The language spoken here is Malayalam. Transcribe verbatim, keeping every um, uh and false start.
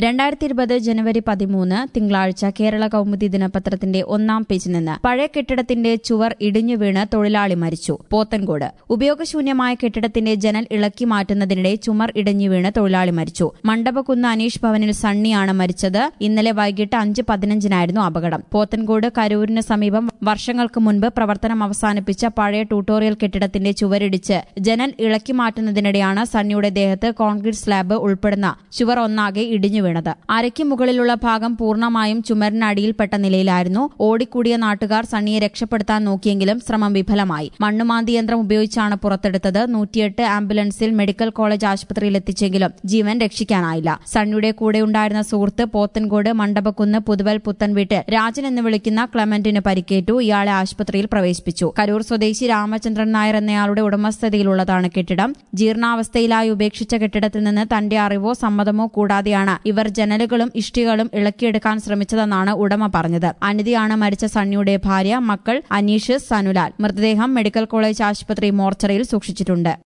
രണ്ടായിരത്തി ഇരുപത് ജനുവരി പതിമൂന്ന് തിങ്കളാഴ്ച കേരള കൗമുദി ദിനപത്രത്തിന്റെ ഒന്നാം പേജിൽ നിന്ന് പഴയ കെട്ടിടത്തിന്റെ ചുവർ ഇടിഞ്ഞു വീണ് തൊഴിലാളി മരിച്ചു. പോത്തൻകോട് ഉപയോഗശൂന്യമായ കെട്ടിടത്തിന്റെ ജനൽ ഇളക്കി മാറ്റുന്നതിനിടെ ചുമർ ഇടിഞ്ഞു വീണ് തൊഴിലാളി മരിച്ചു. മണ്ഡപക്കുന്ന് അനീഷ് ഭവനിൽ സണ്ണിയാണ് മരിച്ചത്. ഇന്നലെ വൈകിട്ട് അഞ്ച് പതിനഞ്ചിനായിരുന്നു അപകടം. പോത്തൻകോട് കരൂരിന് സമീപം വർഷങ്ങൾക്ക് മുൻപ് പ്രവർത്തനം അവസാനിപ്പിച്ച പഴയ ട്യൂട്ടോറിയൽ കെട്ടിടത്തിന്റെ ചുവരിടിച്ച് ജനൽ ഇളക്കി മാറ്റുന്നതിനിടെയാണ് സണ്ണിയുടെ ദേഹത്ത് കോൺക്രീറ്റ് സ്ലാബ് ഉൾപ്പെടുന്ന ചുവർ ഒന്നാകെ ഇടിഞ്ഞു വീണത്. അരയ്ക്ക് മുകളിലുള്ള ഭാഗം പൂർണ്ണമായും ചുമരിനടിയിൽപ്പെട്ട നിലയിലായിരുന്നു. ഓടിക്കൂടിയ നാട്ടുകാർ സണ്ണിയെ രക്ഷപ്പെടുത്താൻ നോക്കിയെങ്കിലും ശ്രമം വിഫലമായി. മണ്ണുമാന്തി യന്ത്രം ഉപയോഗിച്ചാണ് പുറത്തെടുത്തത്. നൂറ്റിയെട്ട് ആംബുലൻസിൽ മെഡിക്കൽ കോളേജ് ആശുപത്രിയിൽ എത്തിച്ചെങ്കിലും ജീവൻ രക്ഷിക്കാനായില്ല. സണ്ണിയുടെ കൂടെയുണ്ടായിരുന്ന സുഹൃത്ത് പോത്തൻകോട് മണ്ഡപക്കുന്ന് പുതുവൽ പുത്തൻവീട്ട് രാജൻ എന്ന് വിളിക്കുന്ന ക്ലെമന്റിന് പരിക്കേറ്റു. ഇയാളെ ആശുപത്രിയിൽ പ്രവേശിപ്പിച്ചു. കരൂർ സ്വദേശി രാമചന്ദ്രൻ നായർ എന്നയാളുടെ ഉടമസ്ഥതയിലുള്ളതാണ് കെട്ടിടം. ജീർണാവസ്ഥയിലായി ഉപേക്ഷിച്ച കെട്ടിടത്തിൽ നിന്ന് തന്റെ അറിവോ സമ്മതമോ കൂടാതെയാണ് ഇവർ ജനലുകളും ഇഷ്ടികളും ഇളക്കിയെടുക്കാൻ ശ്രമിച്ചതെന്നാണ് ഉടമ പറഞ്ഞത്. അനിതയാണ് മരിച്ച സണ്ണിയുടെ ഭാര്യ. മക്കൾ അനീഷ്, സനുലാൽ. മൃതദേഹം മെഡിക്കൽ കോളേജ് ആശുപത്രി മോർച്ചറിയിൽ സൂക്ഷിച്ചിട്ടുണ്ട്.